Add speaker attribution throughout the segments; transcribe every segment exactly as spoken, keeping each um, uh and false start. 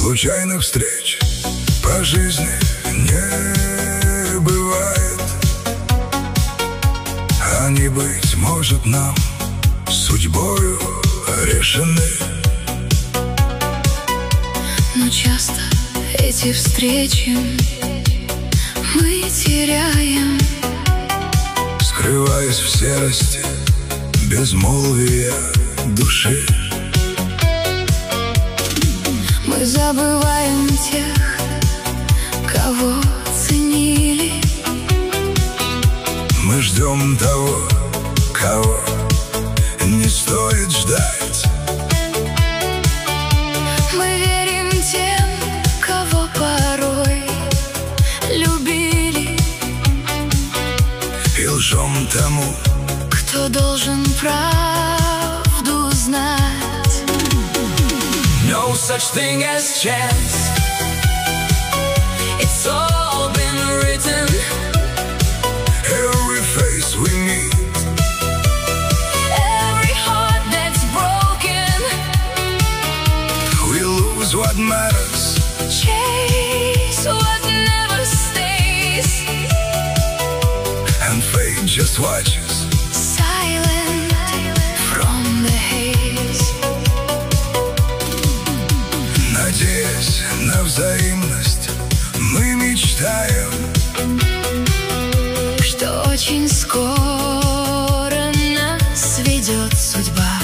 Speaker 1: Случайных встреч по жизни не бывает. Они, быть может, нам судьбою решены.
Speaker 2: Но часто эти встречи мы теряем,
Speaker 1: скрываясь в серости безмолвия души.
Speaker 2: Мы забываем тех, кого ценили.
Speaker 1: Мы ждем того, кого не стоит ждать.
Speaker 2: Мы верим тем, кого порой любили,
Speaker 1: и лжем тому,
Speaker 2: кто должен правду знать.
Speaker 3: No such thing as chance. It's all been written.
Speaker 1: Every face we meet,
Speaker 2: Every heart that's broken,
Speaker 1: we lose what matters.
Speaker 2: chase what never stays,
Speaker 1: And fate just watches,
Speaker 2: silent from the haze.
Speaker 1: надеясь на взаимность, мы мечтаем,
Speaker 2: Что очень скоро нас ведет судьба.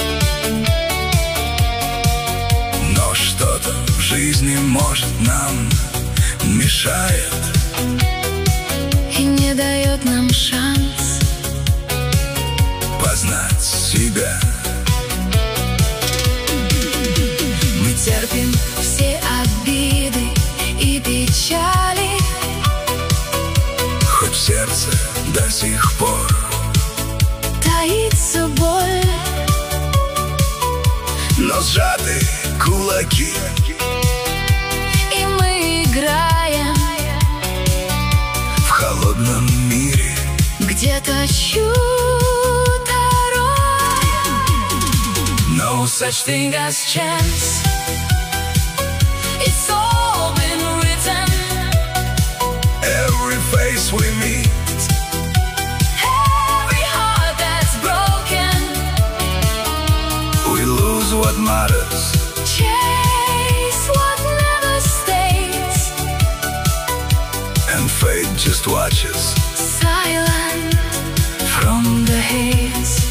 Speaker 1: но что-то в жизни, может, нам мешает
Speaker 2: И не дает нам шанс
Speaker 1: познать себя.
Speaker 2: Мы терпим все обиды и печали,
Speaker 1: Хоть в сердце до сих пор
Speaker 2: таится боль,
Speaker 1: но сжаты кулаки,
Speaker 2: и мы играем
Speaker 1: в холодном мире.
Speaker 2: где-то чудо рой.
Speaker 3: No such thing as chance. It's all been written.
Speaker 1: Every face we meet,
Speaker 2: Every heart that's broken,
Speaker 1: we lose what matters.
Speaker 2: chase what never stays,
Speaker 1: And fate just watches,
Speaker 2: silent from the haze.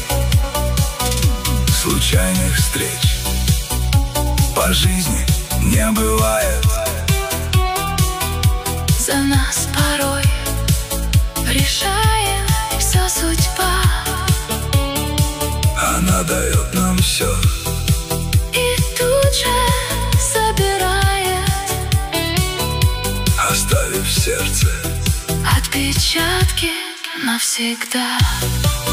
Speaker 1: случайных встреч по жизни не бывает.
Speaker 2: За нас порой решает вся судьба,
Speaker 1: Она дает нам все,
Speaker 2: и тут же забирает,
Speaker 1: оставив в сердце
Speaker 2: отпечатки навсегда.